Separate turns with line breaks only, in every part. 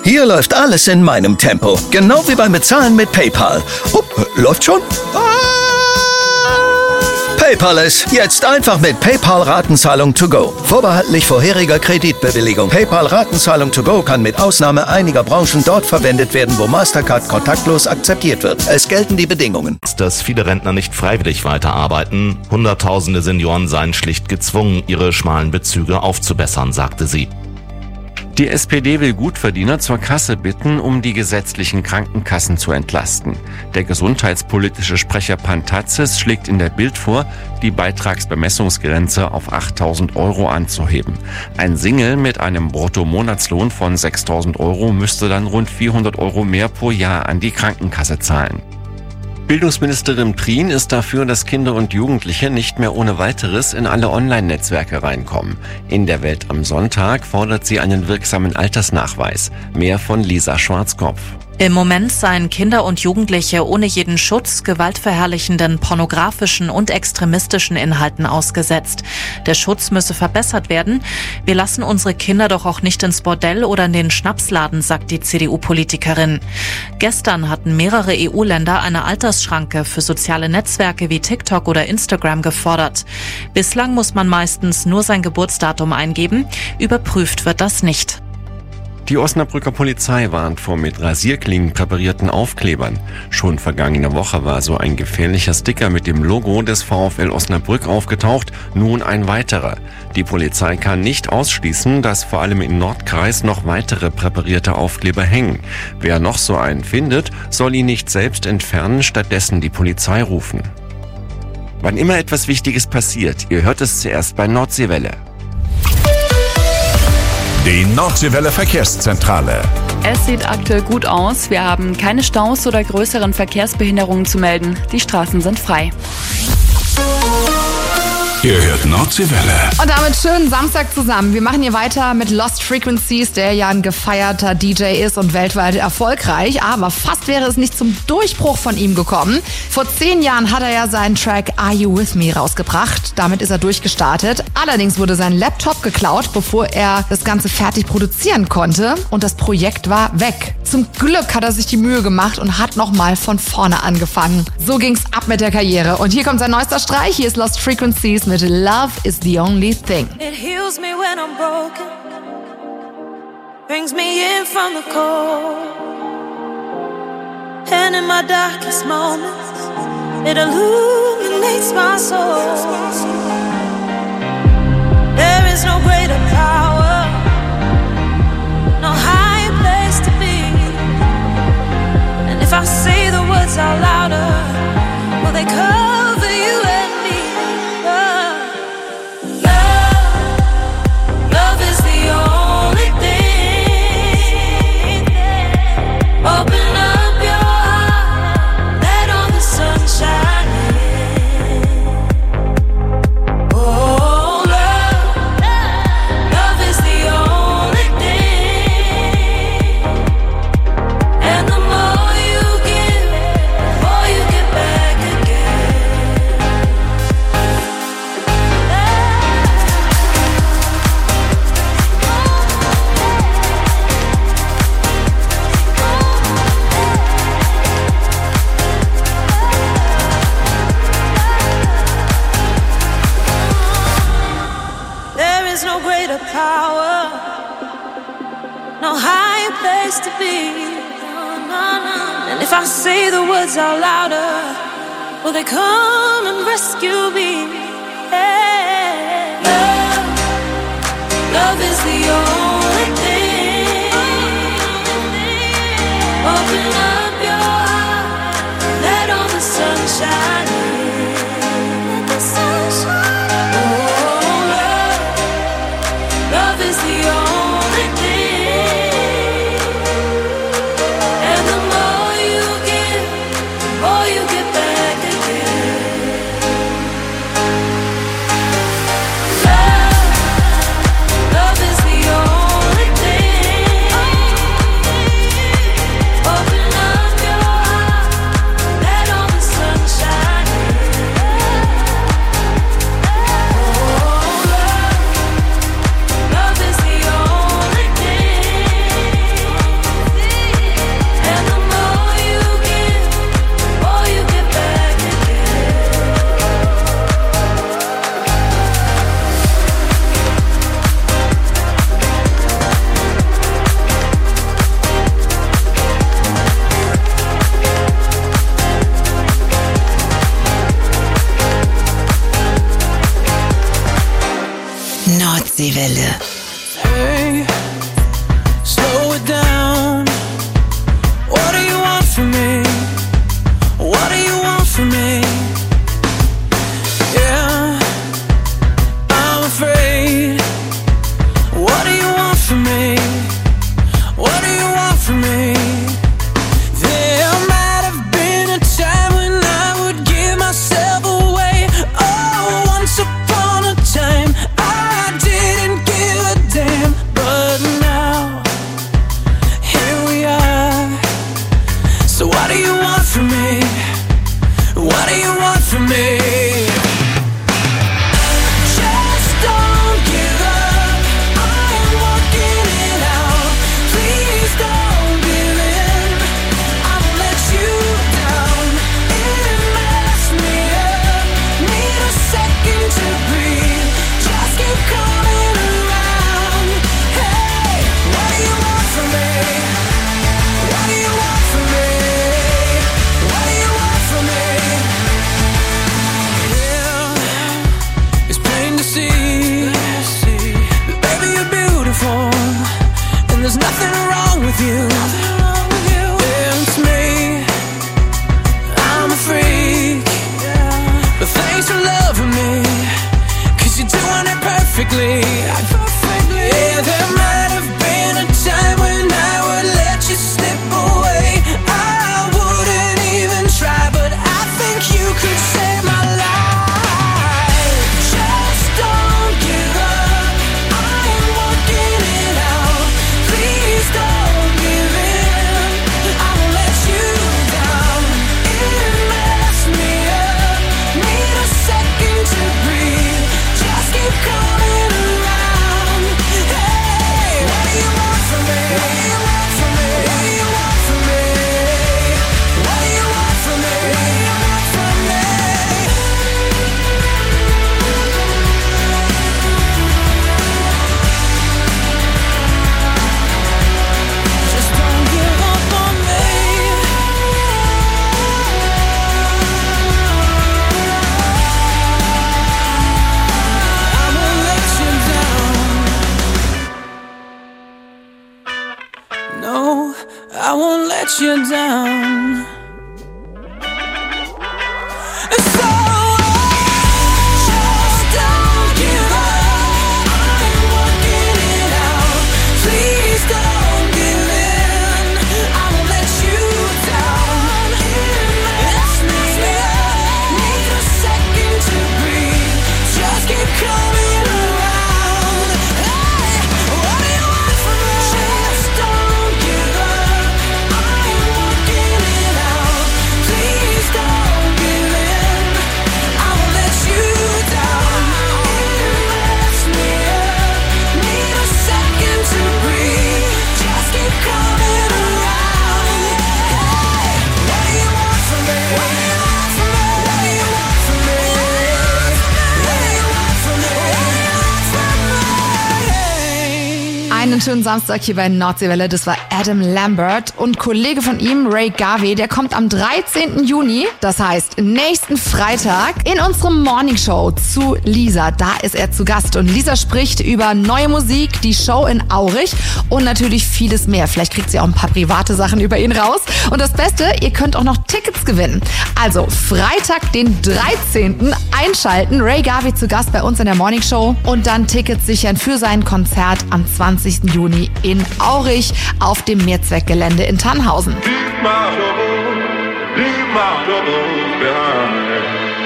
Hier läuft alles in meinem Tempo. Genau wie beim Bezahlen mit PayPal. Läuft schon? PayPal ist jetzt einfach mit PayPal Ratenzahlung to go. Vorbehaltlich vorheriger Kreditbewilligung. PayPal Ratenzahlung to go kann mit Ausnahme einiger Branchen dort verwendet werden, wo Mastercard kontaktlos akzeptiert wird. Es gelten die Bedingungen.
Dass viele Rentner nicht freiwillig weiterarbeiten. Hunderttausende Senioren seien schlicht gezwungen, ihre schmalen Bezüge aufzubessern, sagte sie.
Die SPD will Gutverdiener zur Kasse bitten, um die gesetzlichen Krankenkassen zu entlasten. Der gesundheitspolitische Sprecher Pantazis schlägt in der Bild vor, die Beitragsbemessungsgrenze auf 8.000 € anzuheben. Ein Single mit einem Bruttomonatslohn von 6.000 € müsste dann rund 400 € mehr pro Jahr an die Krankenkasse zahlen. Bildungsministerin Prien ist dafür, dass Kinder und Jugendliche nicht mehr ohne weiteres in alle Online-Netzwerke reinkommen. In der Welt am Sonntag fordert sie einen wirksamen Altersnachweis. Mehr von Lisa Schwarzkopf.
Im Moment seien Kinder und Jugendliche ohne jeden Schutz gewaltverherrlichenden, pornografischen und extremistischen Inhalten ausgesetzt. Der Schutz müsse verbessert werden. Wir lassen unsere Kinder doch auch nicht ins Bordell oder in den Schnapsladen, sagt die CDU-Politikerin. Gestern hatten mehrere EU-Länder eine Altersschranke für soziale Netzwerke wie TikTok oder Instagram gefordert. Bislang muss man meistens nur sein Geburtsdatum eingeben. Überprüft wird das nicht.
Die Osnabrücker Polizei warnt vor mit Rasierklingen präparierten Aufklebern. Schon vergangene Woche war so ein gefährlicher Sticker mit dem Logo des VfL Osnabrück aufgetaucht, nun ein weiterer. Die Polizei kann nicht ausschließen, dass vor allem im Nordkreis noch weitere präparierte Aufkleber hängen. Wer noch so einen findet, soll ihn nicht selbst entfernen, stattdessen die Polizei rufen. Wann immer etwas Wichtiges passiert, ihr hört es zuerst bei Nordseewelle.
Die Nordseewelle Verkehrszentrale.
Es sieht aktuell gut aus. Wir haben keine Staus oder größeren Verkehrsbehinderungen zu melden. Die Straßen sind frei.
Ihr hört Nordseewelle.
Und damit schönen Samstag zusammen. Wir machen hier weiter mit Lost Frequencies, der ja ein gefeierter DJ ist und weltweit erfolgreich. Aber fast wäre es nicht zum Durchbruch von ihm gekommen. Vor 10 Jahren hat er ja seinen Track Are You With Me rausgebracht. Damit ist er durchgestartet. Allerdings wurde sein Laptop geklaut, bevor er das Ganze fertig produzieren konnte. Und das Projekt war weg. Zum Glück hat er sich die Mühe gemacht und hat nochmal von vorne angefangen. So ging's ab mit der Karriere. Und hier kommt sein neuester Streich. Hier ist Lost Frequencies mit Love is the Only Thing.
It heals me when I'm broken, brings me in from the cold, and in my darkest moments, it illuminates my soul. There is no greater power, no higher place to be, and if I say the words out louder, will they cover you and me? Love is the only thing. Open up your heart, let all the sun shine in. Oh, love is the only thing. And the more you give, the more you get back again. There is no greater power, no higher place to be. And if I say the words out louder, will they come and rescue me? Hey. Love is the only thing. Open up your heart, let all the sun shine in. Let the sun shine in. Oh, love is the only thing. And the more you give, the more you get back again. Love is the only from me? There might have been a time when I would give myself away. Oh, once upon a time I didn't give a damn. But now, here we are. So what do you want from me? What do you want from me? There's nothing wrong with you. It's me. I'm a freak. But thanks for loving me, 'cause you're doing it perfectly. Yeah, there might have been a time when I would let you slip away. I wouldn't even try, but I think you could save my life. Just don't give up. I am working it out. Please don't give in. I won't let you down. It messed me up. Need a second to breathe. Just keep coming around. Hey, what do you want from me? What do you want from me? What do you want from me? What do you want from me? What do you want from me? Just don't give up on me. I won't let you down. No, I won't let you down. So just don't give up. I'm working it out. Please don't give in. I won't let you down. It messed me up. Need a second to breathe. Just keep coming around. Hey, what do you want from me? Just don't give up. I'm working it out. Please don't give in. I won't let you down. It messed me up. Need a second to breathe. Just keep coming around. Hey, what do you want from me? What do you want from me? What do you want from me? What do you want from me? What do you want from me?
Einen schönen Samstag hier bei Nordseewelle. Das war Adam Lambert und Kollege von ihm, Ray Garvey, der kommt am 13. Juni, das heißt nächsten Freitag, in unsere Morningshow zu Lisa. Da ist er zu Gast und Lisa spricht über neue Musik, die Show in Aurich und natürlich vieles mehr. Vielleicht kriegt sie auch ein paar private Sachen über ihn raus. Und das Beste, ihr könnt auch noch Tickets gewinnen. Also Freitag, den 13. einschalten. Ray Garvey zu Gast bei uns in der Morningshow und dann Tickets sichern für sein Konzert am 20. Juni in Aurich auf dem Mehrzweckgelände in Tannhausen.
Leave my troubles behind.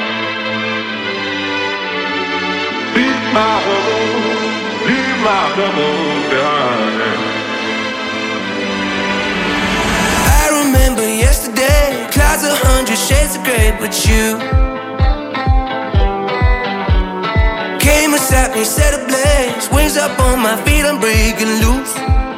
Leave my troubles behind.
I remember yesterday, clouds 100 shades of grey, but you came and sat me, set ablaze, wings up on my feet, I'm breaking loose.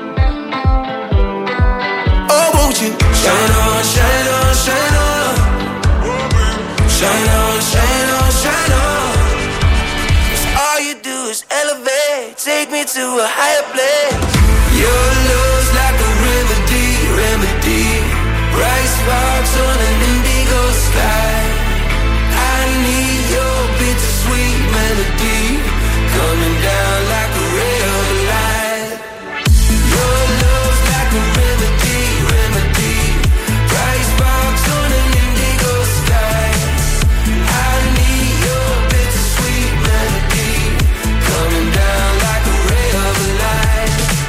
Oh, won't you shine on, shine on, shine on, shine on, shine on, shine on. 'Cause all you do is elevate, take me to a higher place. Your love's like a remedy, bright sparks on an indigo sky. I need your bittersweet melody coming down like a ray of light. Your love's like a remedy, bright sparks on an indigo sky. I need your bittersweet melody coming down like a ray of light.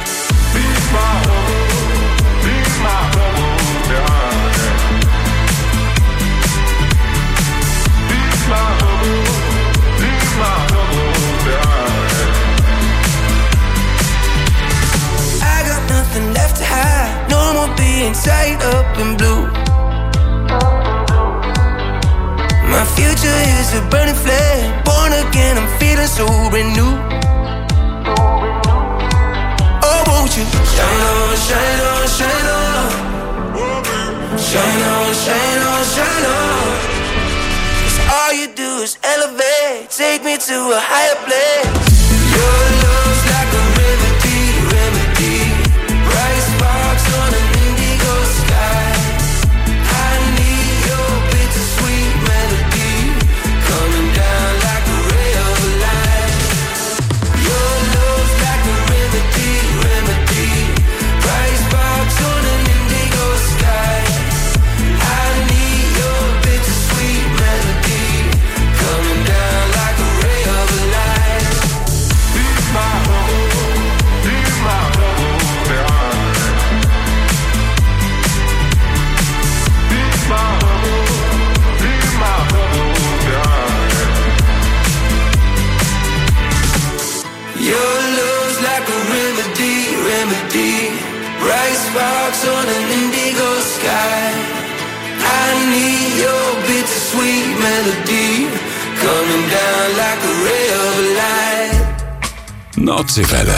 being tied up in blue. My future is a burning flame. Born again, I'm feeling so brand new. Oh, won't you shine on, shine on, shine on. Shine on, shine on, shine on. 'Cause all you do is elevate. Take me to a higher place. Your love's like a remedy, remedy. Bright sparks on an indigo sky. I need your bittersweet melody coming down like a ray of light. Your love's like a remedy, remedy. Bright sparks on an indigo sky. I need your bittersweet melody coming down like a ray of light. Leave my home behind. Leave my home behind. Your love's like a remedy, remedy. Bright sparks on an indigo sky. I need your bittersweet melody coming down like a ray of light.
Nordseewelle.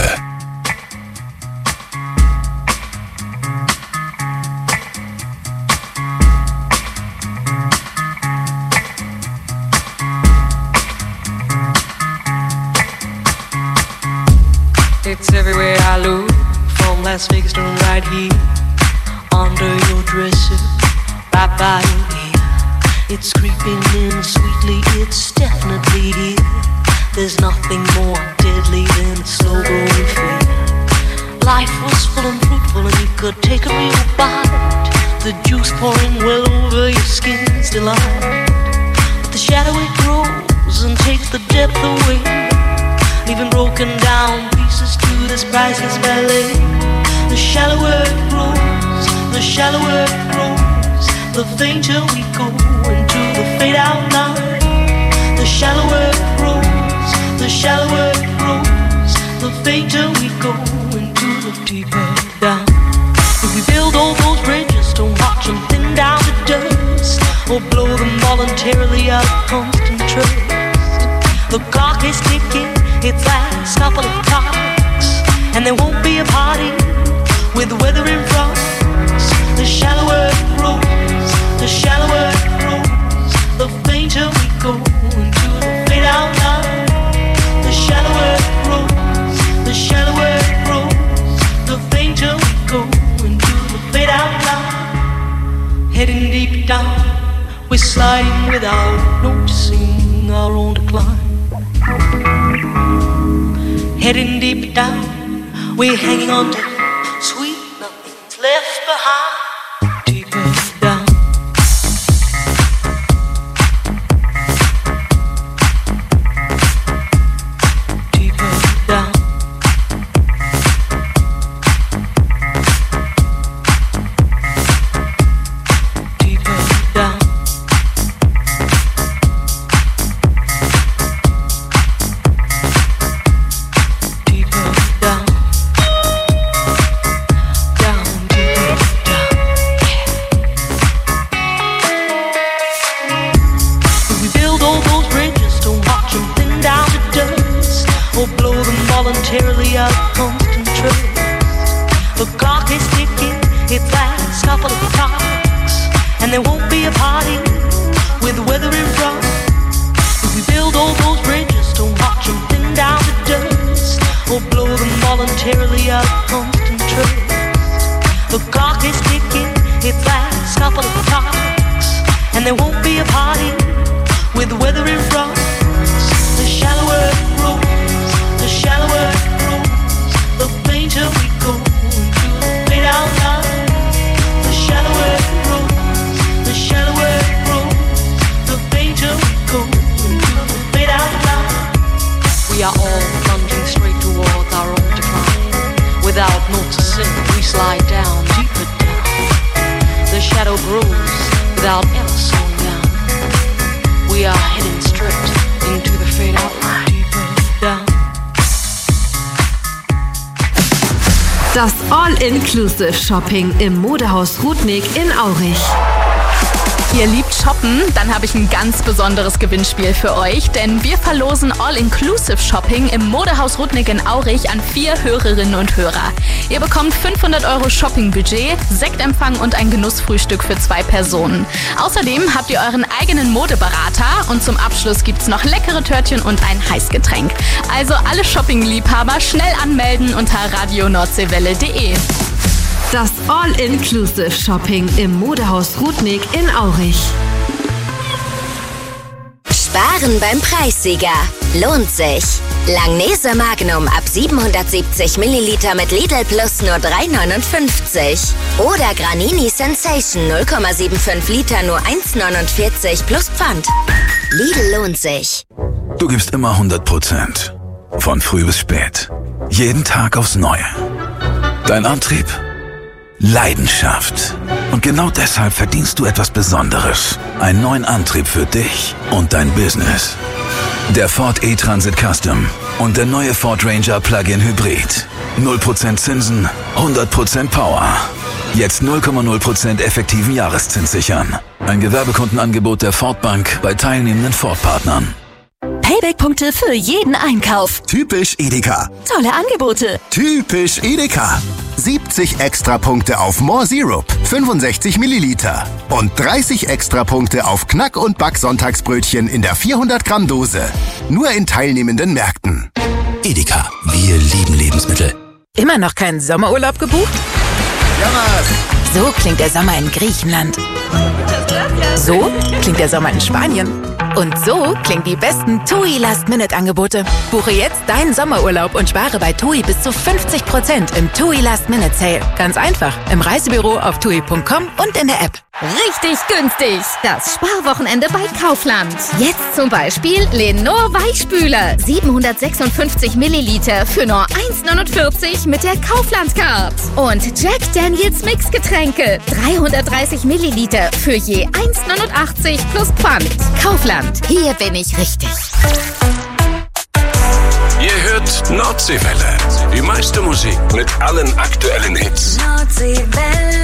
It's everywhere I look, from Las Vegas to right here, under your dresser, right by your ear. It's creeping in sweetly, it's definitely here. There's nothing more deadly than a slow growing fear. Life was full and fruitful and you could take a real bite. The juice pouring well over your skin's delight. But the shadow it grows and takes the depth away, leaving broken down pieces to this priceless ballet. The shallower it grows, the shallower it grows, the fainter we go into the fade out line. The shallower it grows, the shallower it grows, the fainter we go into the deeper down. If we build all those bridges, don't watch them thin down to dust, or blow them voluntarily out of constant trust. The clock is ticking, its last couple of clocks, and there won't be a party with the weather in front. The shallower it grows, the shallower it grows, the fainter we go into the fade out line. The shallower it grows, the shallower it grows, the fainter we go into the fade out line. Heading deep down, we're sliding without noticing our own decline. Heading deep down, we're hanging on to sweet nothing's left behind. Deeper down. Deeper down. Deeper down. Deeper down. Down, deeper down. If we build all those bridges, don't watch them thin down to dust, or blow them voluntarily out of constant trust. The clock is ticking, its last couple of clocks, and there won't be a party with the weather in front. If we build all those bridges, don't watch them thin down to dust, or blow them voluntarily out of constant trust. The clock is ticking, its last couple of clocks, and there won't be a party with the weather in front. The shallower it grows, the shallower it grows, the fainter we go into the fade out line. The shallower it grows, the shallower it grows, the fainter we go into the fade out line. We are all plunging straight towards our own decline. Without noticing, we slide down, deeper down. The shadow grows without ever slowing down. We are heading straight
Das All-Inclusive-Shopping im Modehaus Rudnick in Aurich.
Ihr liebt shoppen? Dann habe ich ein ganz besonderes Gewinnspiel für euch, denn wir verlosen All-Inclusive-Shopping im Modehaus Rudnick in Aurich an 4 Hörerinnen und Hörer. Ihr bekommt 500 € Shopping-Budget, Sektempfang und ein Genussfrühstück für 2 Personen. Außerdem habt ihr euren eigenen Modeberater und zum Abschluss gibt's noch leckere Törtchen und ein Heißgetränk. Also alle Shopping-Liebhaber schnell anmelden unter radionordseewelle.de.
Das All-Inclusive-Shopping im Modehaus Rudnick in Aurich.
Sparen beim Preissieger. Lohnt sich. Langnese Magnum ab 770 Milliliter mit Lidl Plus nur 3,59. Oder Granini Sensation 0,75 Liter nur 1,49 plus Pfand. Lidl lohnt sich.
Du gibst immer 100%. Von früh bis spät. Jeden Tag aufs Neue. Dein Antrieb? Leidenschaft. Und genau deshalb verdienst du etwas Besonderes. Einen neuen Antrieb für dich und dein Business. Der Ford E-Transit Custom und der neue Ford Ranger Plug-in Hybrid. 0% Zinsen, 100% Power. Jetzt 0,0% effektiven Jahreszins sichern. Ein Gewerbekundenangebot der Ford Bank bei teilnehmenden Ford-Partnern.
Payback-Punkte für jeden Einkauf.
Typisch Edeka.
Tolle Angebote.
Typisch Edeka. 70 Extrapunkte auf More Syrup, 65 Milliliter. Und 30 Extrapunkte auf Knack- und Back-Sonntagsbrötchen in der 400-Gramm-Dose. Nur in teilnehmenden Märkten.
Edeka, wir lieben Lebensmittel.
Immer noch keinen Sommerurlaub gebucht? So klingt der Sommer in Griechenland. So klingt der Sommer in Spanien. Und so klingen die besten TUI Last-Minute-Angebote. Buche jetzt deinen Sommerurlaub und spare bei TUI bis zu 50% im TUI Last-Minute-Sale. Ganz einfach. Im Reisebüro auf TUI.com und in der App.
Richtig günstig. Das Sparwochenende bei Kaufland. Jetzt zum Beispiel Lenor Weichspüler. 756 Milliliter für nur 1,49 mit der Kaufland-Card. Und Jack Daniels Mixgetränke. 330 Milliliter für je 1,89 plus Pfand. Kaufland. Hier bin ich richtig.
Ihr hört Nordseewelle. Die meiste Musik mit allen aktuellen Hits.
Nordseewelle.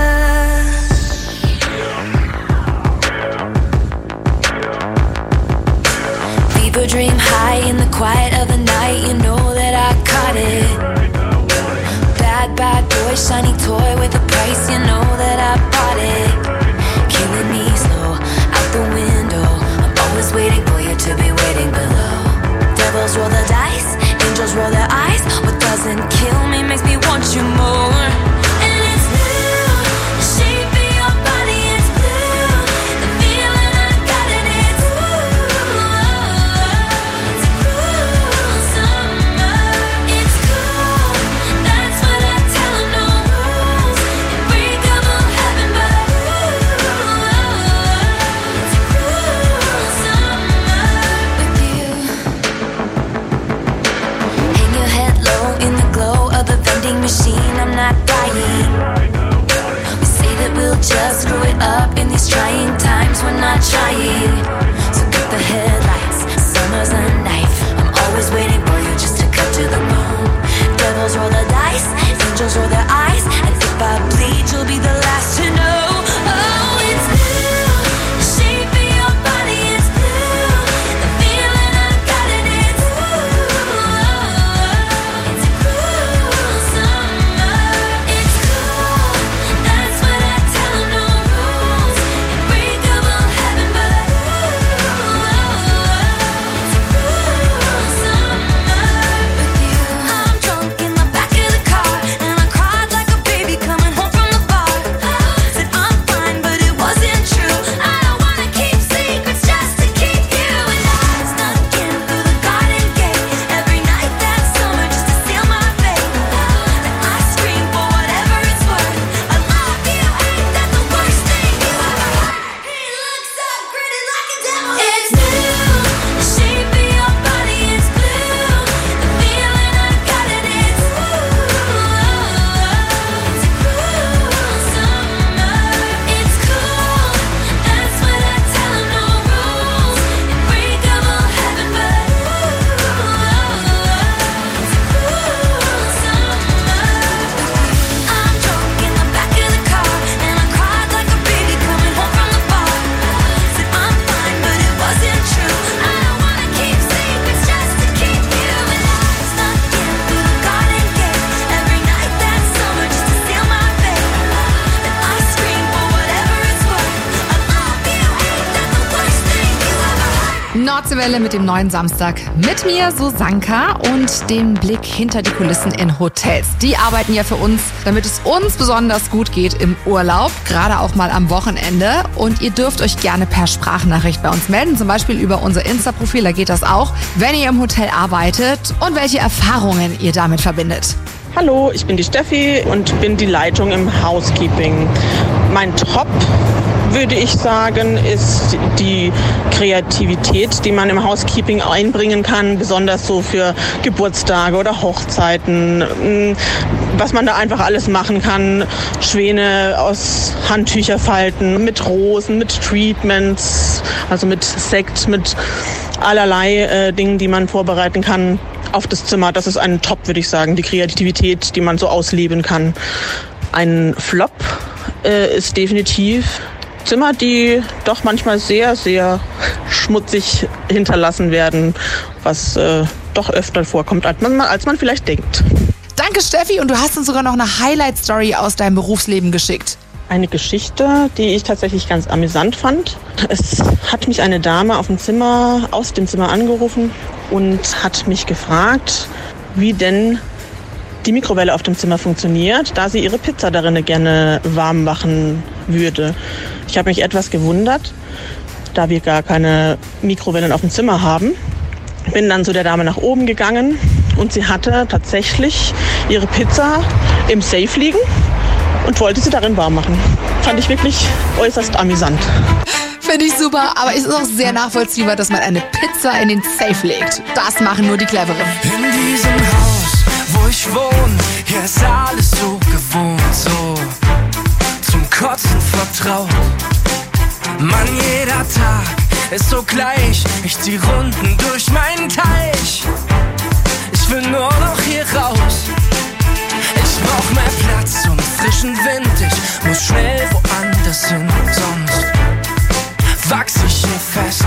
People dream high in the quiet of the night. You know that I caught it. Bad, bad boy, shiny toy with a price. You know that I bought it. Killing me slow, out the window. I'm always waiting for you to be waiting below. Devils roll the dice, angels roll their eyes. What doesn't kill me makes me want you more. And it's blue, the shape of your body is blue. The feeling I got in it's it's a cruel summer. It's cool, that's what I tell 'em, no rules. Unbreakable heaven, but it's a cruel summer with you. Hang your head low in the glow of the vending machine. I'm not dying. We say that we'll just screw it up in these trying times. We're not trying. So get the headlights. Summer's a knife. I'm always waiting for you just to cut to the bone. Devils roll the dice, angels roll their eyes, and if I bleed, you'll be the last to know. Oh, it's blue. The shape of your body is blue. The feeling I got in it's it's a cruel summer. It's cool. That's what I tell 'em, no rules. Unbreakable heaven, but it's a cruel summer.
Heiße Welle mit dem neuen Samstag. Mit mir Susanka und dem Blick hinter die Kulissen in Hotels. Die arbeiten ja für uns, damit es uns besonders gut geht im Urlaub, gerade auch mal am Wochenende. Und ihr dürft euch gerne per Sprachnachricht bei uns melden, zum Beispiel über unser Insta-Profil, da geht das auch, wenn ihr im Hotel arbeitet und welche Erfahrungen ihr damit verbindet.
Hallo, ich bin die Steffi und bin die Leitung im Housekeeping. Mein Top, würde ich sagen, ist die Kreativität, die man im Housekeeping einbringen kann, besonders so für Geburtstage oder Hochzeiten, was man da einfach alles machen kann. Schwäne aus Handtücher falten, mit Rosen, mit Treatments, also mit Sekt, mit allerlei Dingen, die man vorbereiten kann auf das Zimmer. Das ist ein Top, würde ich sagen, die Kreativität, die man so ausleben kann. Ein Flop ist definitiv Zimmer, die doch manchmal sehr, sehr schmutzig hinterlassen werden, was doch öfter vorkommt, als man vielleicht denkt.
Danke, Steffi. Und du hast uns sogar noch eine Highlight-Story aus deinem Berufsleben geschickt.
Eine Geschichte, die ich tatsächlich ganz amüsant fand. Es hat mich eine Dame aus dem Zimmer angerufen und hat mich gefragt, wie denn die Mikrowelle auf dem Zimmer funktioniert, da sie ihre Pizza darin gerne warm machen würde. Ich habe mich etwas gewundert, da wir gar keine Mikrowellen auf dem Zimmer haben. Bin dann zu der Dame nach oben gegangen und sie hatte tatsächlich ihre Pizza im Safe liegen und wollte sie darin warm machen. Fand ich wirklich äußerst amüsant.
Finde ich super, aber es ist auch sehr nachvollziehbar, dass man eine Pizza in den Safe legt. Das machen nur die Cleveren.
In diesem Haus, wo ich wohne, hier ist alles so gewohnt, so zum Kotzen vertraut. Mann, jeder Tag ist so gleich, ich zieh Runden durch meinen Teich. Ich will nur noch hier raus. Ich brauch mehr Platz und frischen Wind. Ich muss schnell woanders hin, sonst wachs ich hier fest.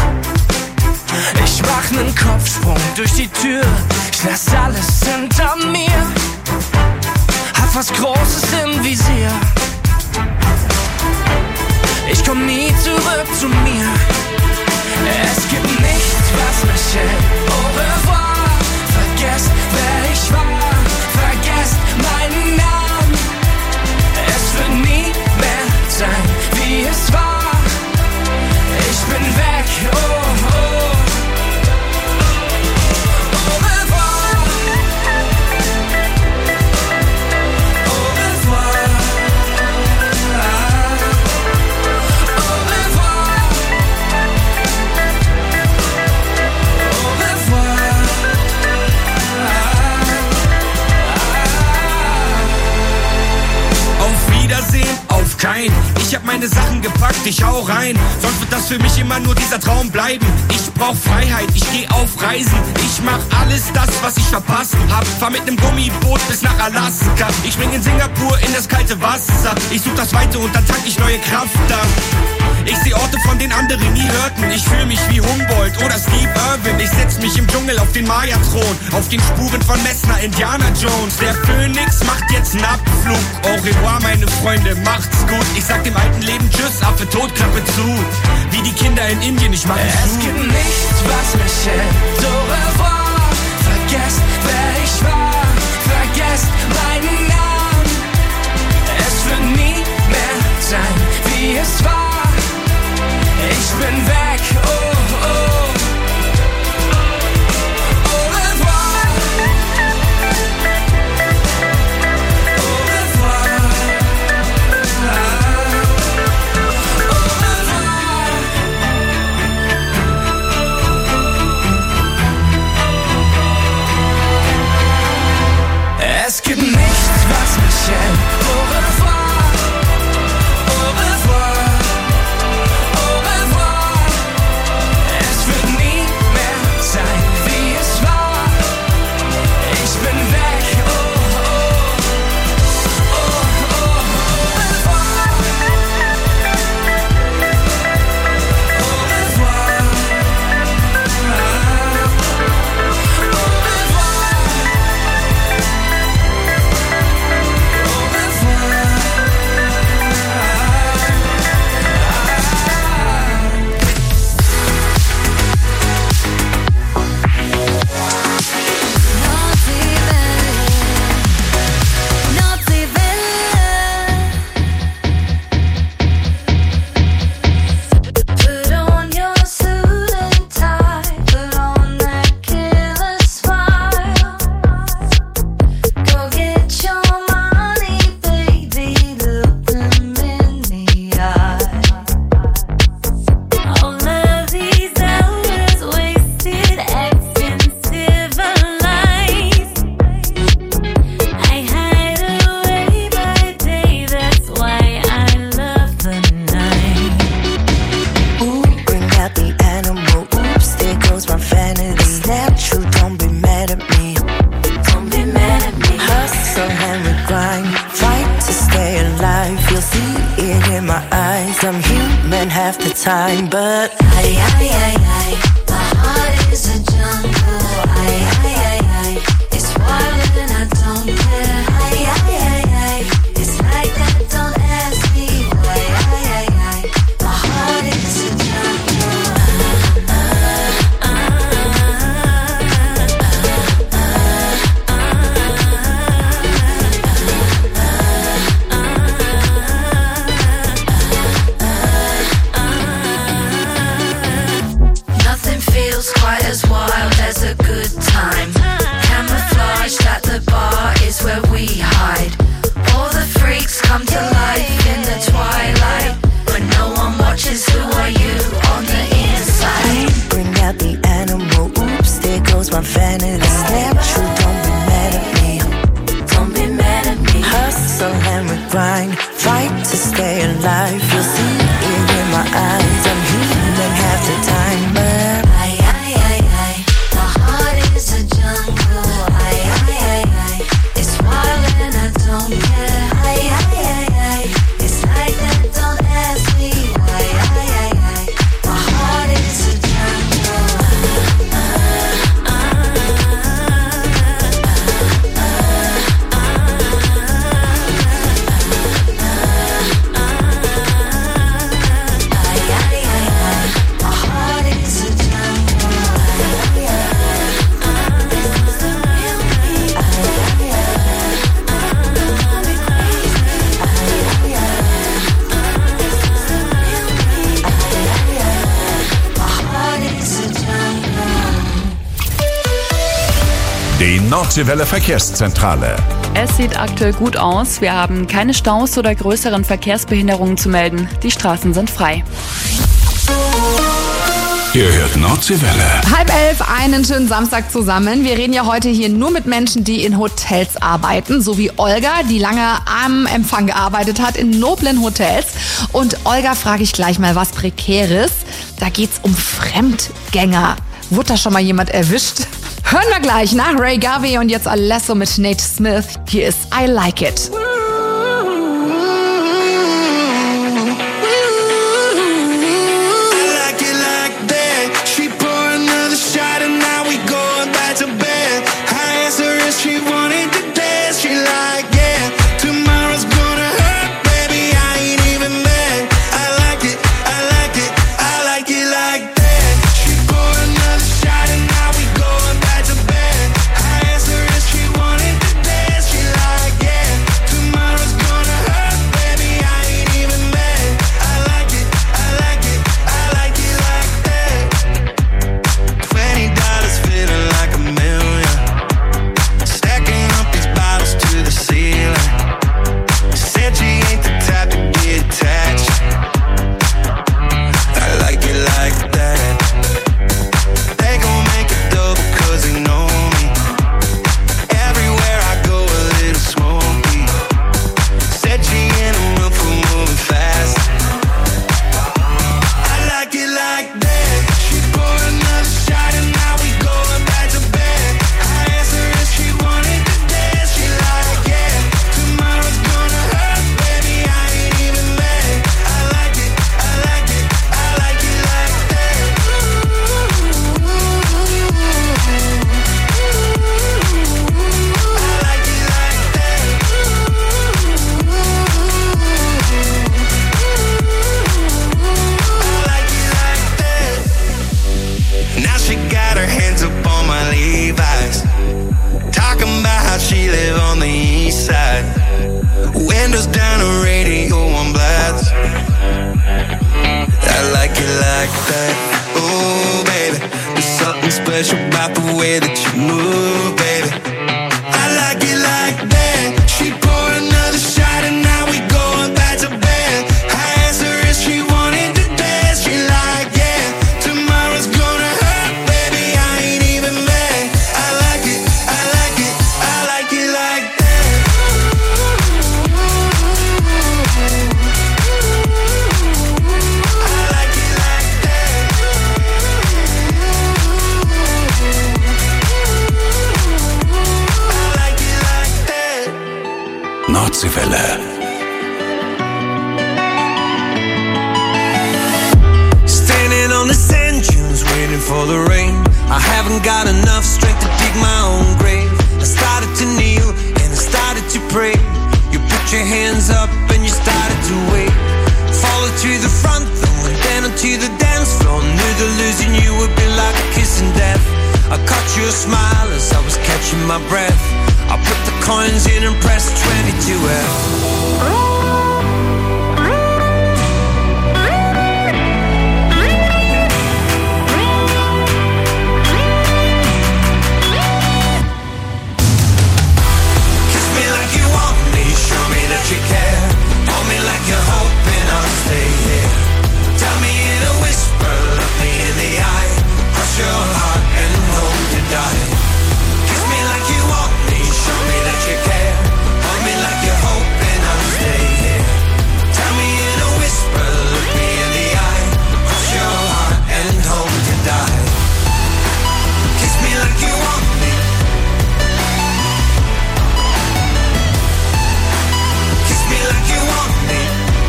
Ich mach nen Kopfsprung durch die Tür. Ich lass alles hinter mir. Hab was Großes im Visier. Ich komm nie zurück zu mir. Es gibt nichts, was mich hält. Au revoir. Vergesst, wer ich war. Vergesst meinen Namen. Es wird nie mehr sein, wie es war. Ich bin weg, oh, oh. Au revoir. Au revoir. Au revoir. Au revoir. Auf Wiedersehen, auf kein. Ich hab meine Sachen gepackt, ich hau rein. Sonst wird das für mich immer nur dieser Traum bleiben. Ich brauch Freiheit, ich geh auf Reisen. Ich mach alles das, was ich verpasst hab. Fahr mit nem Gummiboot bis nach Alaska. Ich spring in Singapur in das kalte Wasser. Ich such das Weite und dann tank ich neue Kraft da. Ich seh Orte, von denen andere nie hörten. Ich fühl mich wie Humboldt oder Steve Irwin. Ich setz mich im Dschungel auf den Maya-Thron. Auf den Spuren von Messner, Indiana Jones. Der Phönix macht jetzt nen Abflug. Au revoir, meine Freunde, macht's gut. Ich sag dem alten Leben Tschüss, Affe tot, Klappe zu. Wie die Kinder in Indien, ich mach es gut. Es gibt nichts, was mich hält. Au revoir. Vergesst, wer ich war. Vergesst meinen Namen. Es wird nie mehr sein, wie es war. Ich bin weg, oh, oh. Au revoir. Au revoir. Au revoir. Es gibt nichts, You'll see it in my eyes. I'm human half the time, but my heart is a jungle. It's wild and I don't care. It's like that, don't ask me why. My heart is a jungle. Nothing feels quite as wild as a good time. Camouflaged at the bar is where we hide. All the freaks come to life in the twilight. When no one watches, who are you on the inside? Bring out the animal, oops, there goes my vanity. Natural, don't be mad at me. Don't be mad at me. Hustle and we grind, fight to stay alive. You'll see it in my eyes. I'm human half the time, but my heart is a jungle. It's wild and I don't care. It's like that, don't ask me why. My heart is a
Die Nordseewelle Verkehrszentrale.
Es sieht aktuell gut aus. Wir haben keine Staus oder größeren Verkehrsbehinderungen zu melden. Die Straßen sind frei.
Ihr hört Nordseewelle.
10:30, einen schönen Samstag zusammen. Wir reden ja heute hier nur mit Menschen, die in Hotels arbeiten, so wie Olga, die lange am Empfang gearbeitet hat in noblen Hotels. Und Olga frage ich gleich mal was Prekäres. Da geht's um Fremdgänger. Wurde da schon mal jemand erwischt? Hören wir gleich nach Ray Garvey und jetzt Alesso mit Nate Smith. Hier ist I Like It.
special about the way that you move, baby. I like it like that. She poured another shot and now we going back to bed. I asked her if she wanted to dance. She like, yeah, tomorrow's gonna hurt, baby. I ain't even mad. I like it, I like it, I like it like that. I like it like that.
Nordseewelle.
for the rain. I haven't got enough strength to dig my own grave. I started to kneel and I started to pray. You put your hands up and you started to wait. Followed to the front, then went down onto the dance floor. Knew that losing you would be like a kiss in death. I caught your smile as I was catching my breath. I put the coins in and pressed 22F. You care, hold me like you're hoping I'll stay here. Tell me in a whisper, look me in the eye. Cross your heart and hope to die. Kiss me like you want me, show me that you care. Hold me like you're hoping I'll stay here. Tell me in a whisper, look me in the eye. Cross your heart and hope to die. Kiss me like you want me. Like you want me.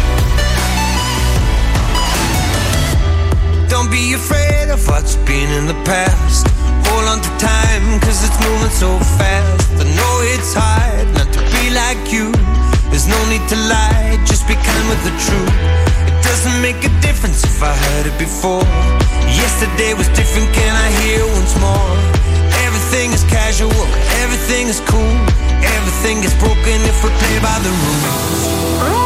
Don't be afraid of what's been in the past. Hold on to time, cause it's moving so fast. I know it's hard not to be like you. There's no need to lie, just be kind with the truth. It doesn't make a difference if I heard it before. Yesterday was different, can I hear once more? Everything is casual, everything is cool. Everything is broken if we play by the rules.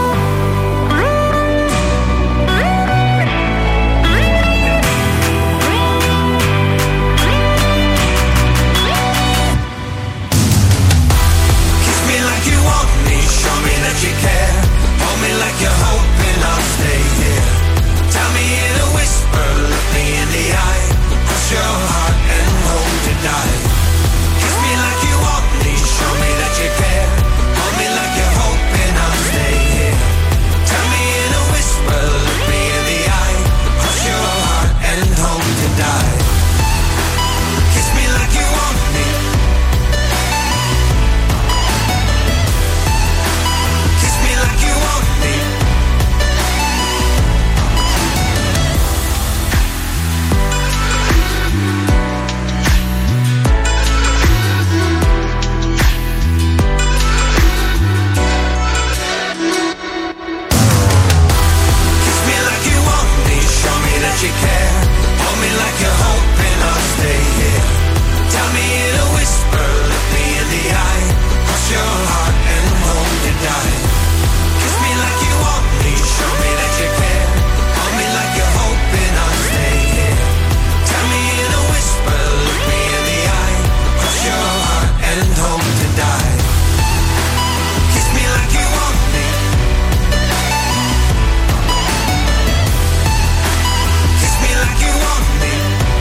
You care, hold me like you're hoping I'll stay here. Tell me in a whisper, look me in the eye. Cross your heart and hope to die. Kiss me like you want me, show me that you care. Hold me like you're hoping I'll stay here. Tell me in a whisper, look me in the eye. Cross your heart and hope to die. Kiss me like you want me. Like you want me. Kiss me like you want me, show me that you care. Hold me like you're hoping I'll stay here. Tell me in a whisper, look me in the eye. Cross your heart and hope to die. Like you want me, show me that you care. Hold me like you're hoping I'll stay here. Tell me in a whisper, look me in the eye. Cross your heart and hope to die. Kiss me like you want me. Kiss me like you want me.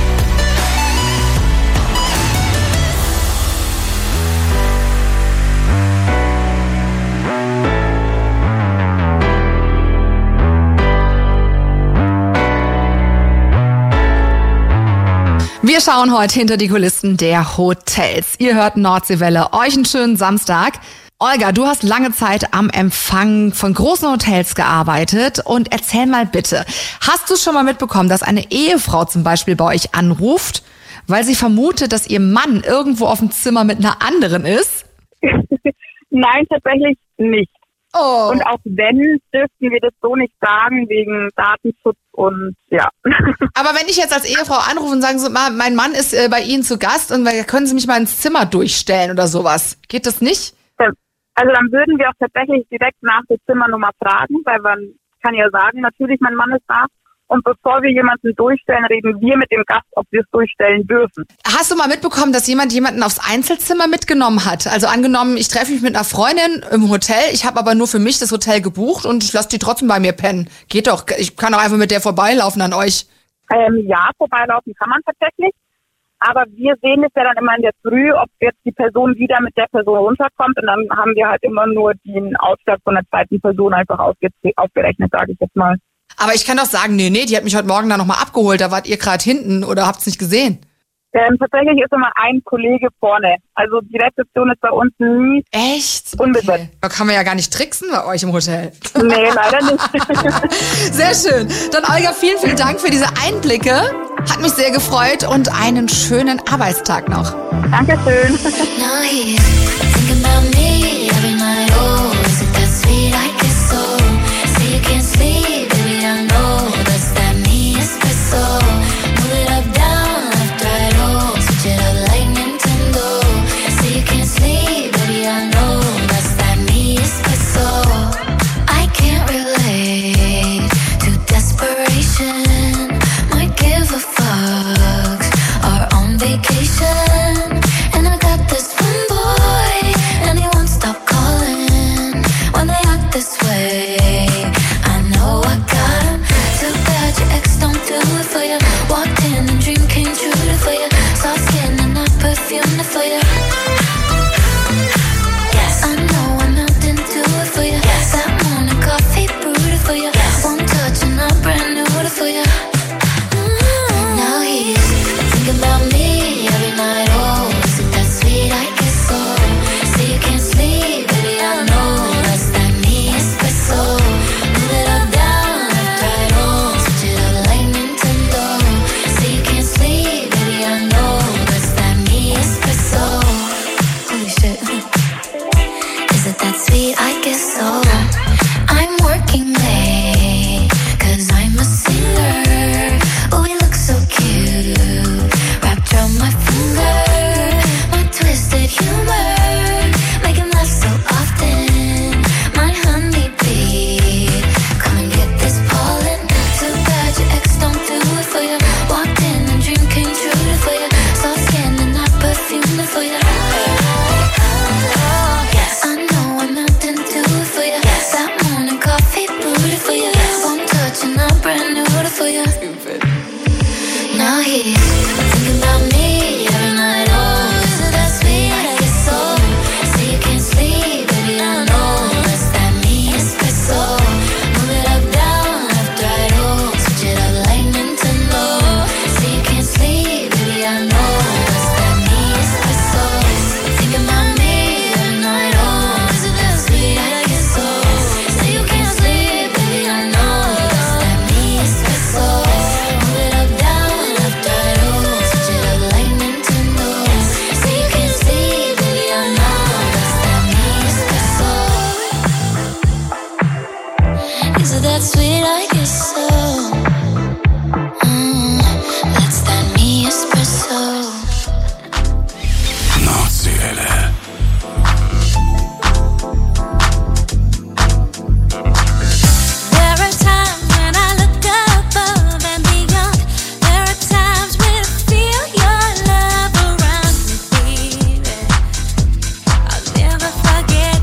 Wir schauen heute hinter die Kulissen der Hotels. Ihr hört Nordseewelle. Euch einen schönen Samstag. Olga, du hast lange Zeit am Empfang von großen Hotels gearbeitet. Und erzähl mal bitte, hast du schon mal mitbekommen, dass eine Ehefrau zum Beispiel bei euch anruft, weil sie vermutet, dass ihr Mann irgendwo auf dem Zimmer mit einer anderen ist?
Nein, tatsächlich nicht.
Oh.
Und auch wenn, dürften wir das so nicht sagen, wegen Datenschutz und ja.
Aber wenn ich jetzt als Ehefrau anrufe und sage, so, mein Mann ist bei Ihnen zu Gast und können Sie mich mal ins Zimmer durchstellen oder sowas, geht das nicht?
Also dann würden wir auch tatsächlich direkt nach der Zimmernummer fragen, weil man kann ja sagen, natürlich, mein Mann ist da. Und bevor wir jemanden durchstellen, reden wir mit dem Gast, ob wir es durchstellen dürfen.
Hast du mal mitbekommen, dass jemanden aufs Einzelzimmer mitgenommen hat? Also angenommen, ich treffe mich mit einer Freundin im Hotel, ich habe aber nur für mich das Hotel gebucht und ich lasse die trotzdem bei mir pennen. Geht doch, ich kann auch einfach mit der vorbeilaufen an euch.
Ja, vorbeilaufen kann man tatsächlich. Aber wir sehen es ja dann immer in der Früh, ob jetzt die Person wieder mit der Person runterkommt. Und dann haben wir halt immer nur den Ausschlag von der zweiten Person einfach aufgerechnet, sage ich jetzt mal.
Aber ich kann doch sagen, nee, die hat mich heute Morgen da nochmal abgeholt. Da wart ihr gerade hinten oder habt's nicht gesehen?
Tatsächlich ist immer ein Kollege vorne. Also die Rezeption ist bei uns nie unbesetzt.
Okay. Da kann man ja gar nicht tricksen bei euch im Hotel.
Nee, leider nicht.
Sehr schön. Dann Olga, vielen, vielen Dank für diese Einblicke. Hat mich sehr gefreut und einen schönen Arbeitstag noch.
Dankeschön.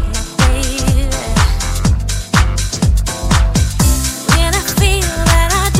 When I feel that I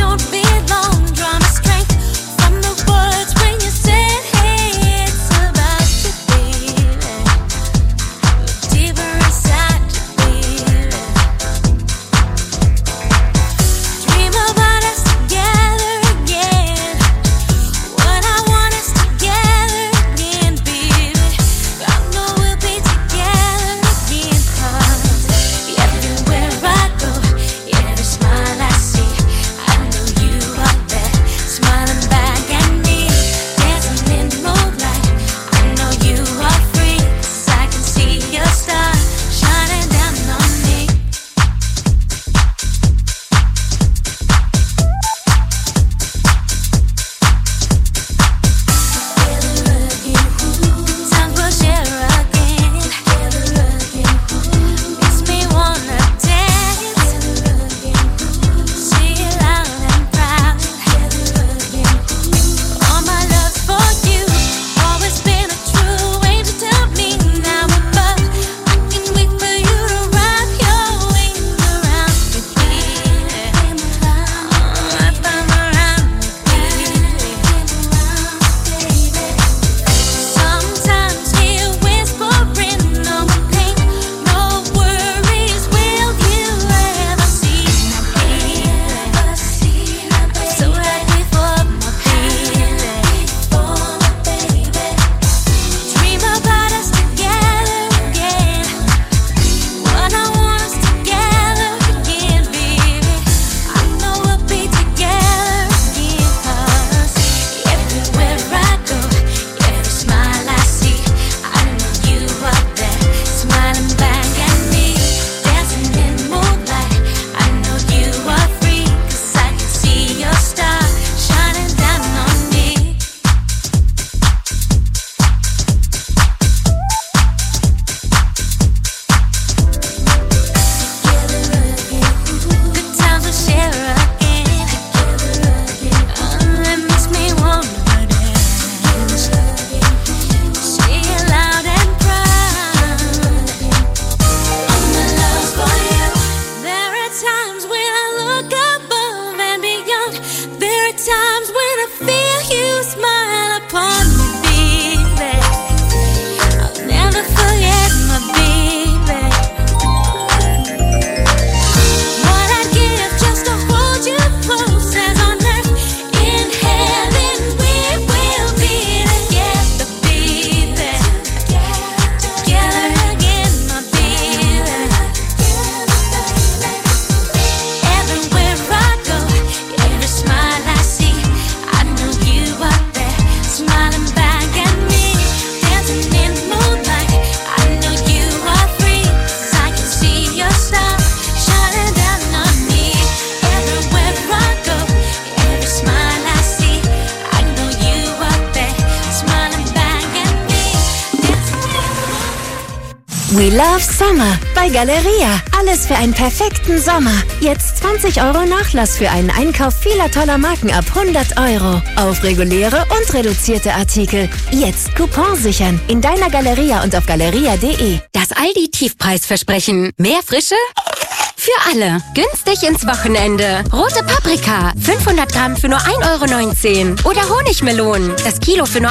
We love Summer bei Galeria. Alles für einen perfekten Sommer. Jetzt 20 € Nachlass für einen Einkauf vieler toller Marken ab 100 €. Auf reguläre und reduzierte Artikel. Jetzt Coupon sichern. In deiner Galeria und auf galeria.de.
Das Aldi-Tiefpreisversprechen. Mehr Frische? Für alle. Günstig ins Wochenende. Rote Paprika. 500 Gramm für nur 1,19 €. Oder Honigmelonen. Das Kilo für nur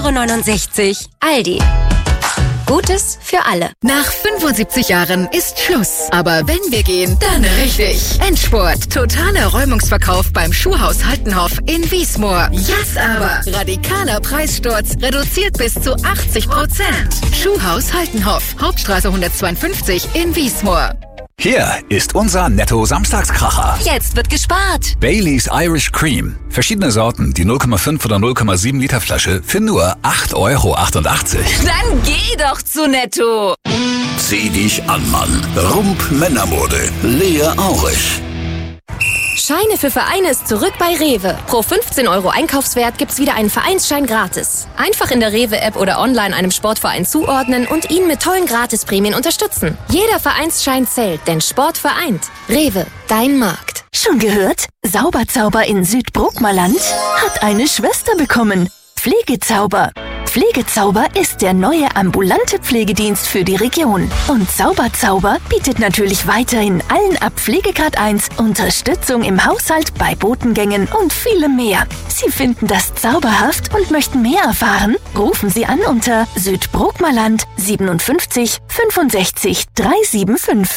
1,69 €. Aldi. Gutes für alle.
Nach 75 Jahren ist Schluss. Aber wenn wir gehen, dann richtig. Endspurt. Totaler Räumungsverkauf beim Schuhhaus Haltenhof in Wiesmoor. Jetzt aber. Radikaler Preissturz. Reduziert bis zu 80%. Schuhhaus Haltenhof. Hauptstraße 152 in Wiesmoor.
Hier ist unser Netto-Samstagskracher.
Jetzt wird gespart.
Baileys Irish Cream. Verschiedene Sorten, die 0,5 oder 0,7 Liter Flasche für nur 8,88 €.
Dann geh doch zu Netto.
Zieh dich an, Mann. Rump Männermode. Lea Aurich.
Scheine für Vereine ist zurück bei Rewe. Pro 15 € Einkaufswert gibt's wieder einen Vereinsschein gratis. Einfach in der Rewe-App oder online einem Sportverein zuordnen und ihn mit tollen Gratisprämien unterstützen. Jeder Vereinsschein zählt, denn Sport vereint. Rewe, dein Markt.
Schon gehört? Sauberzauber in Südbrookmerland hat eine Schwester bekommen. Pflegezauber. Pflegezauber ist der neue ambulante Pflegedienst für die Region. Und Sauberzauber bietet natürlich weiterhin allen ab Pflegegrad 1 Unterstützung im Haushalt, bei Botengängen und vielem mehr. Sie finden das zauberhaft und möchten mehr erfahren? Rufen Sie an unter Südbrookmerland 57 65 375.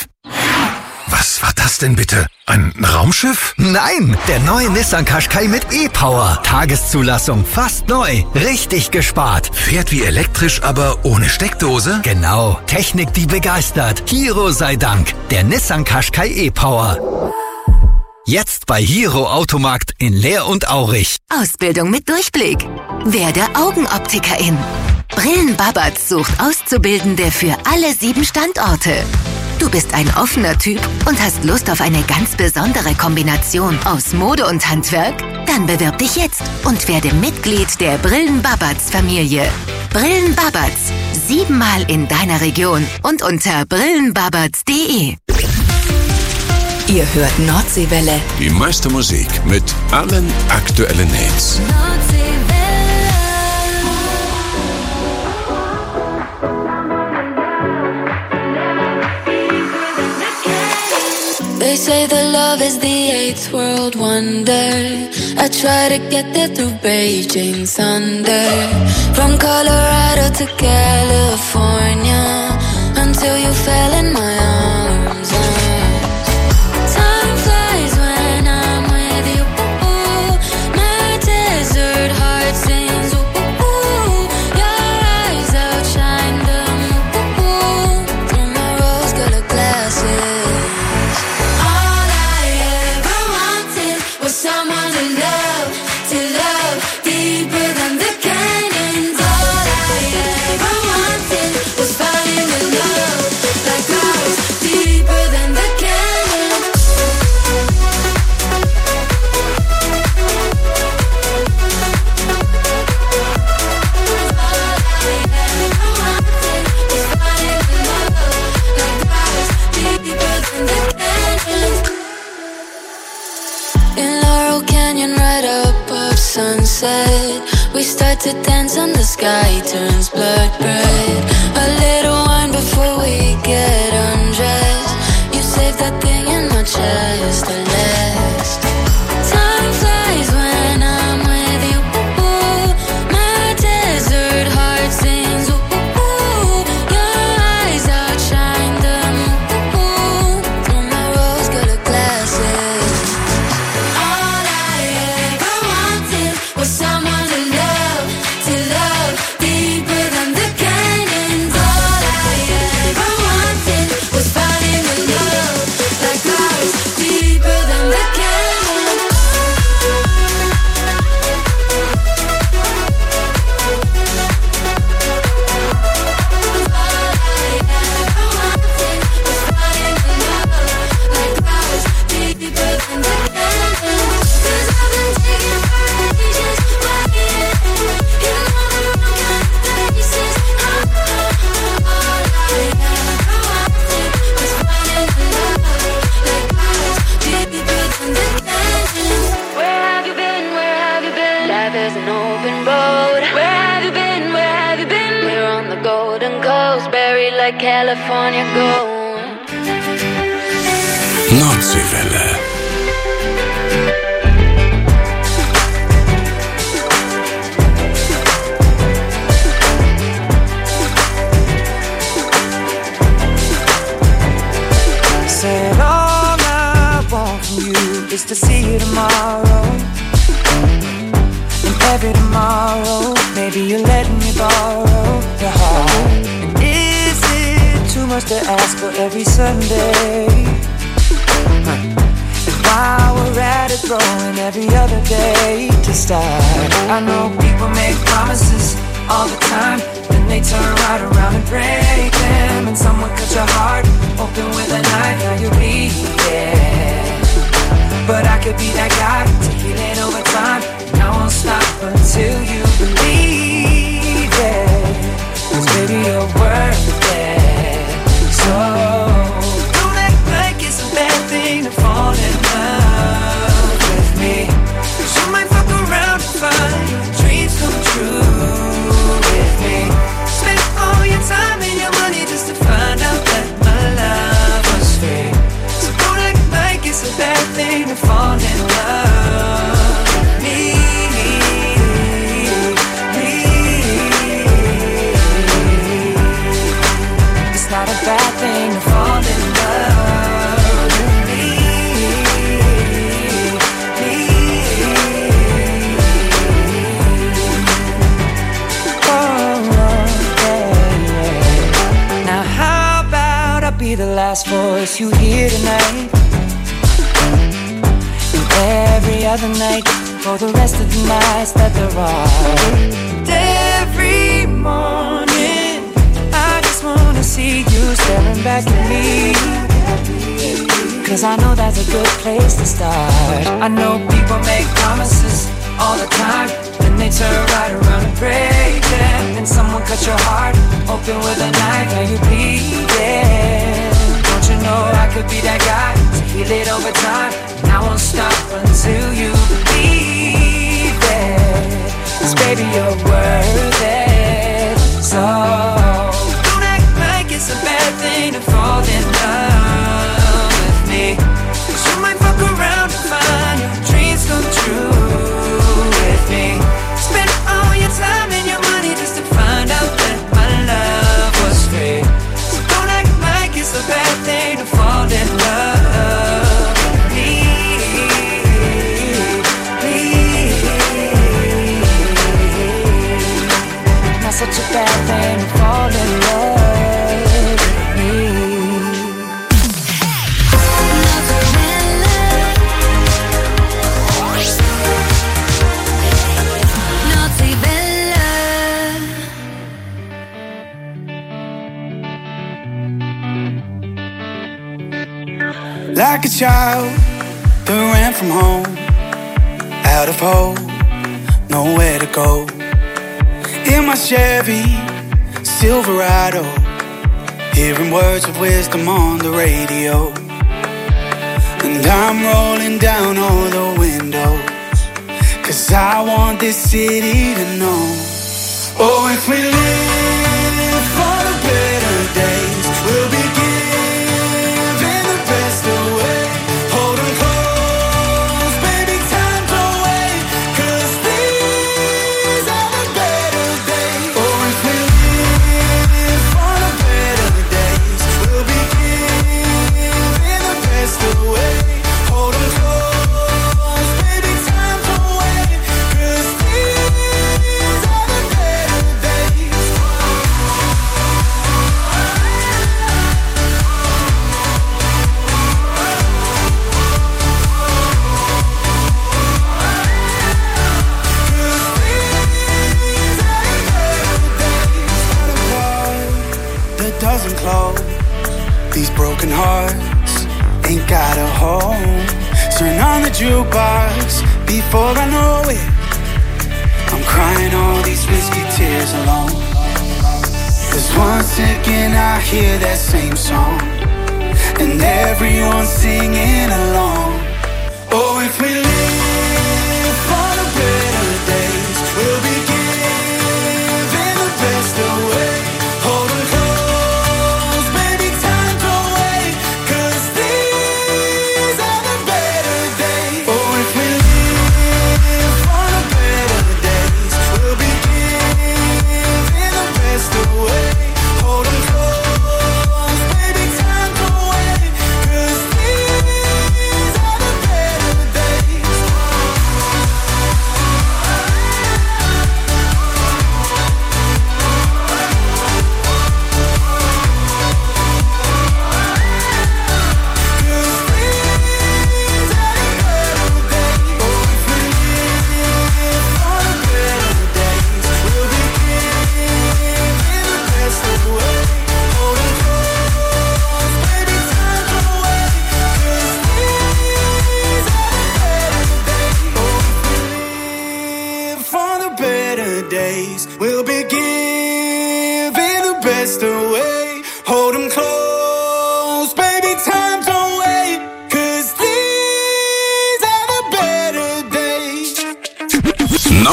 Was war das denn bitte? Ein Raumschiff?
Nein, der neue Nissan Qashqai mit E-Power. Tageszulassung, fast neu. Richtig gespart.
Fährt wie elektrisch, aber ohne Steckdose?
Genau, Technik, die begeistert. Hero sei Dank. Der Nissan Qashqai E-Power. Jetzt bei Hero Automarkt in Leer und Aurich.
Ausbildung mit Durchblick. Werde Augenoptikerin. Brillenbabatz sucht Auszubildende für alle 7 Standorte. Du bist ein offener Typ und hast Lust auf eine ganz besondere Kombination aus Mode und Handwerk? Dann bewirb dich jetzt und werde Mitglied der Brillenbabatz-Familie. Brillenbabatz. 7-mal in deiner Region und unter brillenbabatz.de.
Ihr hört Nordseewelle.
Die meiste Musik mit allen aktuellen Hits.
They say that love is the 8th world wonder. I try to get there through Beijing thunder. From Colorado to California, until you fell in my arms. Time flies when I'm with you. My desert heart sings. Your eyes outshine the moon through my rose-colored glasses. Someone to love deeper than the canyons. All I ever wanted was falling in love like ours, deeper than the canyons. All I ever wanted was falling in love like ours, deeper than the canyons. In Laurel Canyon, right above sunset, we start to dance and the sky turns blood red. A little wine before we get undressed. You save that thing in my chest to last. Time flies when I'm with you. My desert heart sings. Your eyes outshine the moon through my rose-colored glasses. Was someone to love deeper than the canyons. All I ever wanted was falling in love like ours, deeper
like California gold.
Nordseewelle.
Said all I want from you is to see you tomorrow. And every tomorrow, maybe you're letting me borrow your heart. And is it too much to ask for every Sunday? And while we're at it, throwing every other day to start. I know people make promises all the time, then they turn right around and break them. And someone cut your heart open with a knife, now you're bleeding. But I could be that guy to heal it over time, and I won't stop until you believe it. 'Cause baby, you're worth it. So don't act like it's a bad thing to fall in love with me. 'Cause you might fuck around and find your dreams come true with me. Spend all your time and your money just to find out that my love was free. So don't act like it's a bad thing to fall in love with me. It's not a bad thing to fall in love with me. Now how about I be the last voice you hear tonight, and every other night for the rest of the nights that there are. And every morning I just wanna see you staring back at me, 'cause I know that's a good place to start. I know people make promises all the time, then they turn right around and break them. And someone cut your heart open with a knife, now you're bleeding. Don't you know I could be that guy to heal it over time, and I won't stop until you believe it. 'Cause baby, you're worth it. So don't act like it's a bad thing to fall in love with me. 'Cause you might fuck around and find your dreams come true with me. Spend all your time and your money just to find out that my love was free. So don't act like it's a bad thing to fall in love with me. Not such a bad thing to fall in love with me.
Like a child that ran from home, out of hope, nowhere to go. In my Chevy Silverado, hearing words of wisdom on the radio. And I'm rolling down all the windows, 'cause I want this city to know. Oh, if we live for the better days, we'll be giving the best away. Hold 'em close, baby, time to wait, 'cause these are the better days. Oh, if we live for the better days, we'll be giving the best away. Hold 'em close, baby, time to wait, 'cause these are the better days. That doesn't close. These broken hearts ain't got a home. Turn on the jukebox before I know it. I'm crying all these whiskey tears alone. 'Cause once again I hear that same song, and everyone's singing along. Oh, if we live for the better days, we'll be giving the best away. Hold 'em close.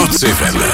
Nordseewelle.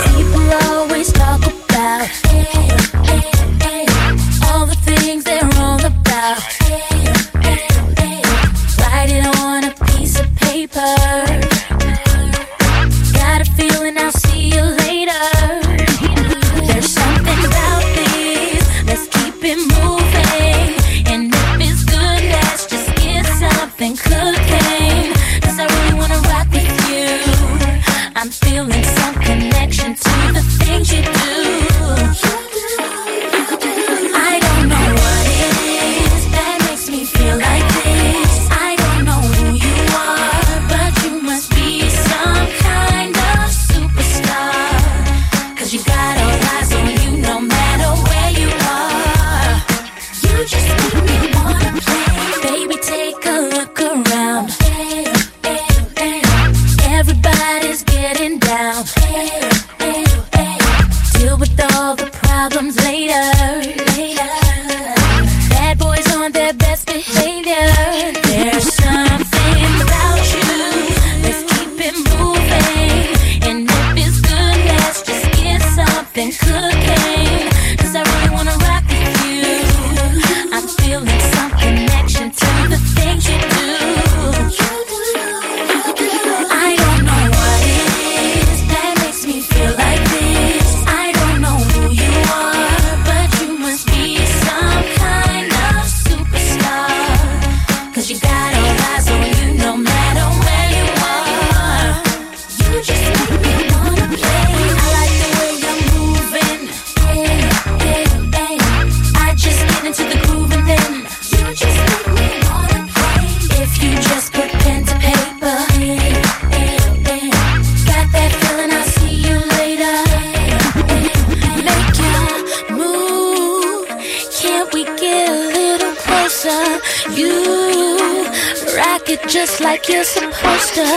Just like you're supposed to.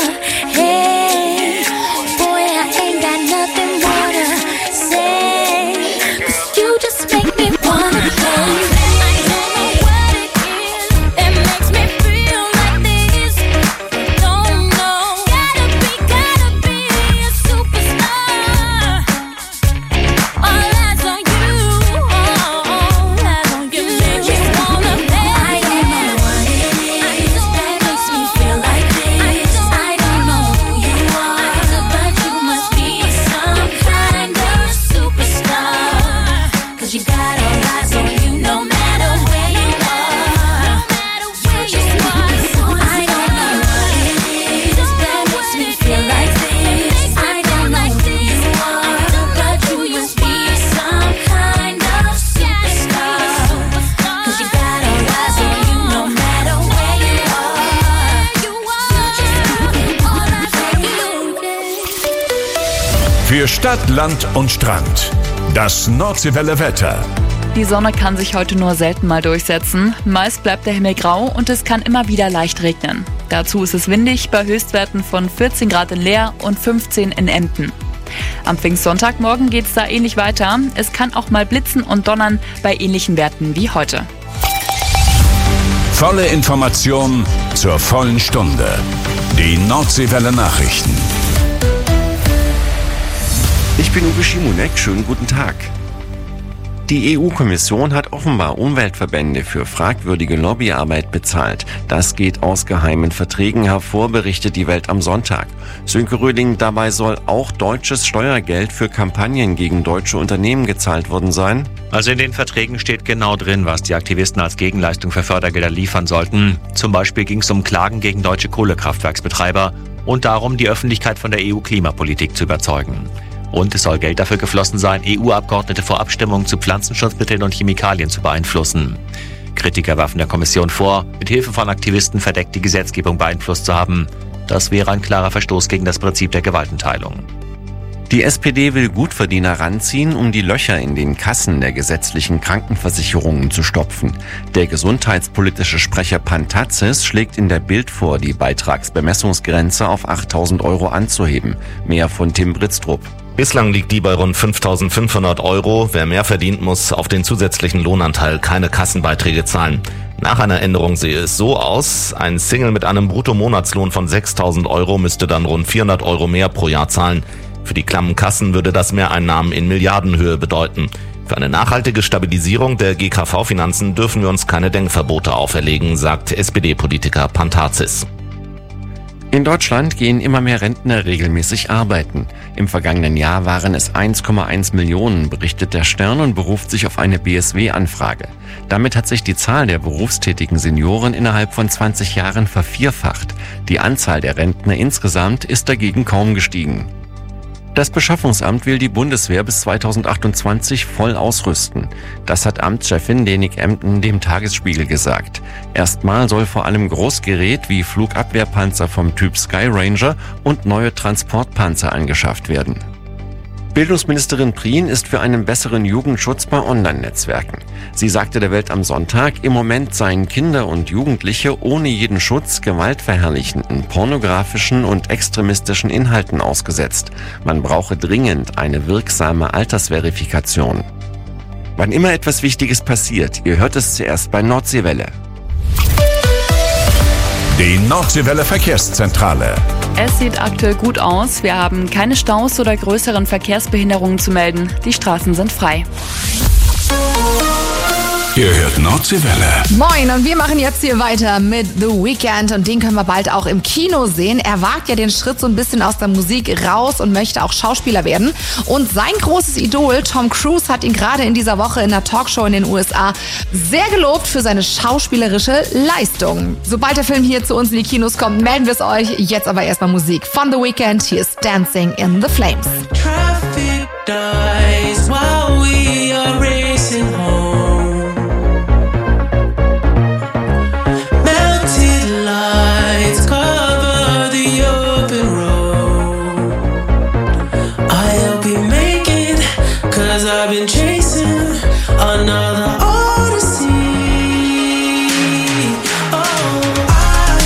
Hey, boy, I ain't got nothing more to say, 'cause you just make me wanna play.
Für Stadt, Land und Strand. Das Nordseewelle Wetter.
Die Sonne kann sich heute nur selten mal durchsetzen. Meist bleibt der Himmel grau und es kann immer wieder leicht regnen. Dazu ist es windig bei Höchstwerten von 14 Grad in Leer und 15 in Emden. Am Pfingstsonntagmorgen geht es da ähnlich weiter. Es kann auch mal blitzen und donnern bei ähnlichen Werten wie heute.
Volle Information zur vollen Stunde. Die Nordseewelle Nachrichten.
Ich bin Uwe Schimonek, schönen guten Tag. Die EU-Kommission hat offenbar Umweltverbände für fragwürdige Lobbyarbeit bezahlt. Das geht aus geheimen Verträgen hervor, berichtet die Welt am Sonntag. Sönke Röhling, dabei soll auch deutsches Steuergeld für Kampagnen gegen deutsche Unternehmen gezahlt worden sein.
Also in den Verträgen steht genau drin, was die Aktivisten als Gegenleistung für Fördergelder liefern sollten. Zum Beispiel ging es um Klagen gegen deutsche Kohlekraftwerksbetreiber und darum, die Öffentlichkeit von der EU-Klimapolitik zu überzeugen. Und es soll Geld dafür geflossen sein, EU-Abgeordnete vor Abstimmungen zu Pflanzenschutzmitteln und Chemikalien zu beeinflussen. Kritiker werfen der Kommission vor, mit Hilfe von Aktivisten verdeckt die Gesetzgebung beeinflusst zu haben. Das wäre ein klarer Verstoß gegen das Prinzip der Gewaltenteilung.
Die SPD will Gutverdiener ranziehen, um die Löcher in den Kassen der gesetzlichen Krankenversicherungen zu stopfen. Der gesundheitspolitische Sprecher Pantazis schlägt in der Bild vor, die Beitragsbemessungsgrenze auf 8.000 € anzuheben. Mehr von Tim Britztrup.
Bislang liegt die bei rund 5.500 €. Wer mehr verdient, muss auf den zusätzlichen Lohnanteil keine Kassenbeiträge zahlen. Nach einer Änderung sehe es so aus: ein Single mit einem Bruttomonatslohn von 6.000 € müsste dann rund 400 € mehr pro Jahr zahlen. Für die klammen Kassen würde das Mehreinnahmen in Milliardenhöhe bedeuten. Für eine nachhaltige Stabilisierung der GKV-Finanzen dürfen wir uns keine Denkverbote auferlegen, sagt SPD-Politiker Pantazis.
In Deutschland gehen immer mehr Rentner regelmäßig arbeiten. Im vergangenen Jahr waren es 1,1 Millionen, berichtet der Stern und beruft sich auf eine BSW-Anfrage. Damit hat sich die Zahl der berufstätigen Senioren innerhalb von 20 Jahren vervierfacht. Die Anzahl der Rentner insgesamt ist dagegen kaum gestiegen. Das Beschaffungsamt will die Bundeswehr bis 2028 voll ausrüsten. Das hat Amtschefin Lenik Emden dem Tagesspiegel gesagt. Erstmal soll vor allem Großgerät wie Flugabwehrpanzer vom Typ Sky Ranger und neue Transportpanzer angeschafft werden. Bildungsministerin Prien ist für einen besseren Jugendschutz bei Online-Netzwerken. Sie sagte der Welt am Sonntag, im Moment seien Kinder und Jugendliche ohne jeden Schutz gewaltverherrlichenden, pornografischen und extremistischen Inhalten ausgesetzt. Man brauche dringend eine wirksame Altersverifikation. Wann immer etwas Wichtiges passiert, ihr hört es zuerst bei Nordseewelle.
Die Nordseewelle Verkehrszentrale.
Es sieht aktuell gut aus. Wir haben keine Staus oder größeren Verkehrsbehinderungen zu melden. Die Straßen sind frei.
Ihr hört Nordseewelle.
Moin, und wir machen jetzt hier weiter mit The Weeknd und den können wir bald auch im Kino sehen. Er wagt ja den Schritt so ein bisschen aus der Musik raus und möchte auch Schauspieler werden. Und sein großes Idol Tom Cruise hat ihn gerade in dieser Woche in einer Talkshow in den USA sehr gelobt für seine schauspielerische Leistung. Sobald der Film hier zu uns in die Kinos kommt, melden wir es euch. Jetzt aber erstmal Musik von The Weeknd. Hier ist Dancing in the Flames.
Traffic dies while we are racing home. I've been chasing another